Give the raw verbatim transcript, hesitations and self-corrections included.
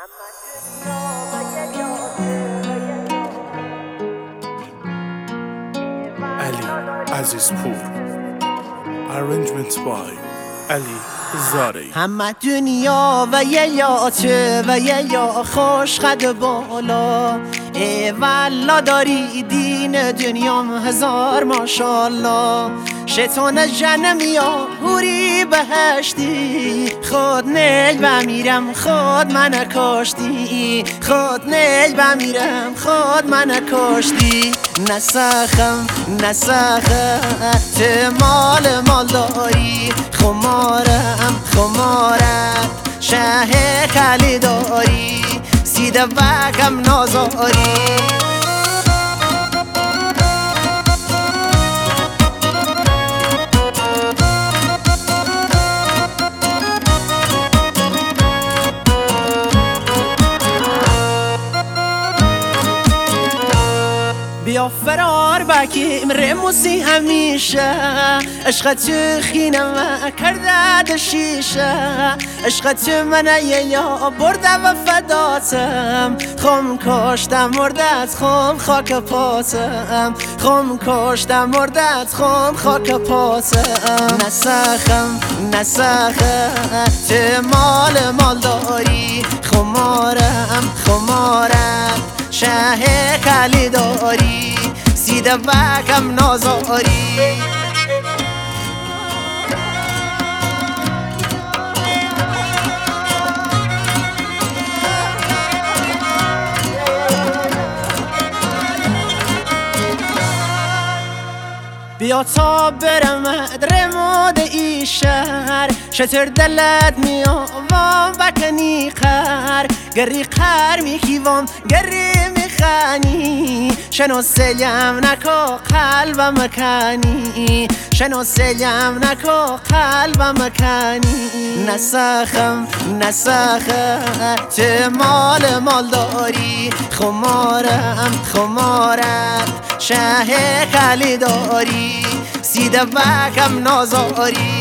Ali Azizpour. Arrangement by Ali Zari. همه دنیا و یه یاته و یه یا خوش خد بالا، ای والا داری دین دنیام هزار ماشالله. شیطان جنمیا هوری بهشتی، خود نیل بمیرم خود من کاشتی، خود نیل بمیرم خود من کاشتی. نسخم نسخم تو مال مال داری، خمارم خمارت شه کلی داری، سیده بکم نازاری. بیا فرار بکیم رموسی همیشه، عشق تو خینم و کرده شیشه. عشق تو منه یا برده و فداتم، خم کاشتم مردت خم خاک پاتم، خم کاشتم مردت خم خاک پاتم. نسخم نسخم تو مال مال داری، خمارم خمارت شه کلی داری، سیده بکم نازاری. بیا تا برم رماد ای شهر، شتر دلت میام بکنی خر، گری خر میکیوام گری میخانی. شنو سلیم نکو قلبم مکانی، شنو سلیم نکو قلبم مکانی. نسخم نسخم تو مال مال داری، خمارم خمارت شه کلی داری، سیده بکم نازاری.